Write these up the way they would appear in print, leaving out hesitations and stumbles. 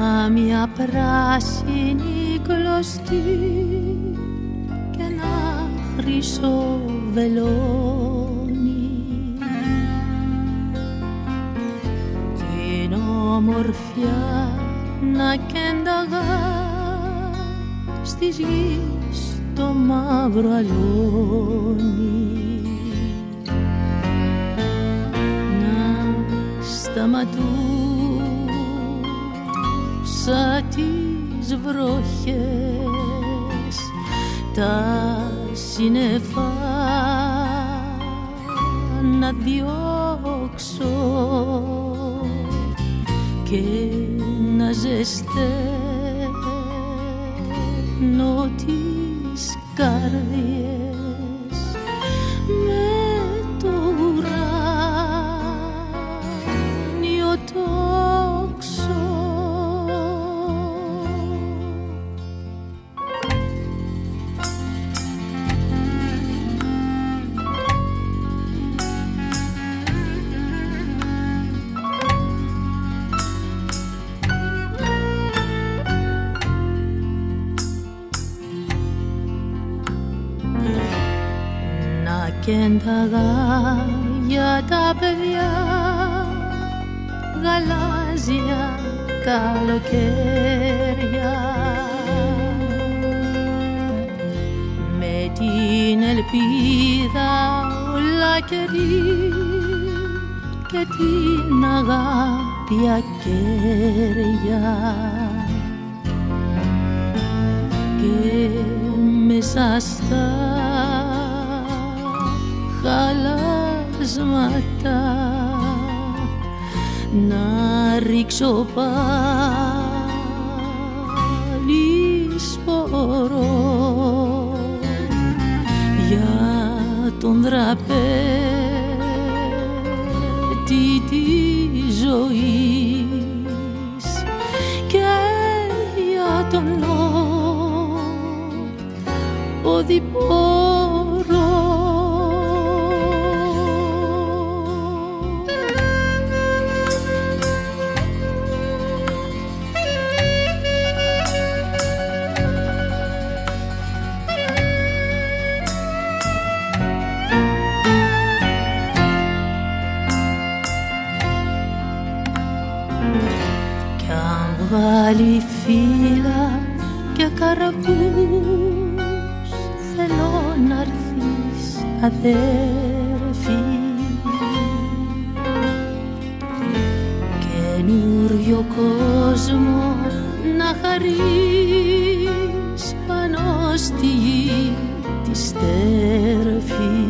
μια πράσινη κλωστή και ένα χρυσό βελόνι, την ομορφιά να κένταγα στις γης το μαύρο αλόνι, να σταματούσα τις βροχές, τα σύννεφα να διώξω και να ζεσταίνω τις καρδιές με το ουράνιο τόξο. Κένταγα για τα παιδιά γαλάζια καλοκαίρια, με την ελπίδα όλα καιρή και την αγάπη ακέρια, και μέσα στα χαλάσματα να ρίξω πάλι σπορό για τον δραπέτη της ζωής και για τον οδηπόρο. Βάλει φύλλα και καρπούς, θέλω να έρθεις αδέρφη, καινούριο κόσμο να χαρείς πάνω στη γη τη στέρφη.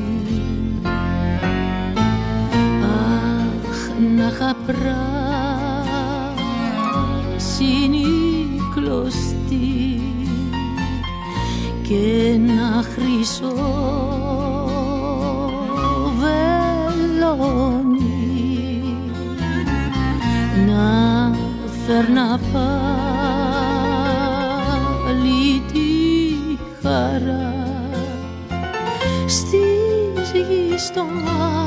Αχ, να είχα πράσινη κλωστή και ένα χρυσό βελόνι, να φέρνα πάλι τη χαρά στις γης των